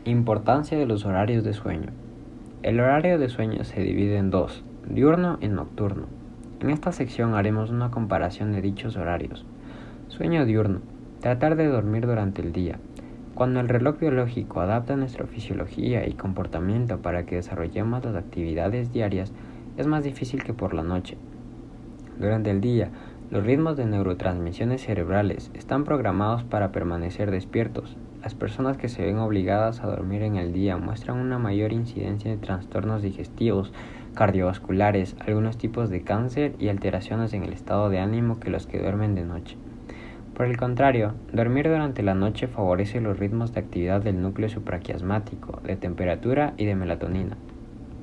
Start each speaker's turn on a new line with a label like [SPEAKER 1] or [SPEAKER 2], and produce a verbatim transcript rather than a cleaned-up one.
[SPEAKER 1] Importancia de los horarios de sueño. El horario de sueño se divide en dos, diurno y nocturno. En esta sección haremos una comparación de dichos horarios. Sueño diurno. Tratar de dormir durante el día. Cuando el reloj biológico adapta nuestra fisiología y comportamiento para que desarrollemos las actividades diarias, es más difícil que por la noche. Durante el día, los ritmos de neurotransmisiones cerebrales están programados para permanecer despiertos. Las personas que se ven obligadas a dormir en el día muestran una mayor incidencia de trastornos digestivos, cardiovasculares, algunos tipos de cáncer y alteraciones en el estado de ánimo que los que duermen de noche. Por el contrario, dormir durante la noche favorece los ritmos de actividad del núcleo supraquiasmático, de temperatura y de melatonina.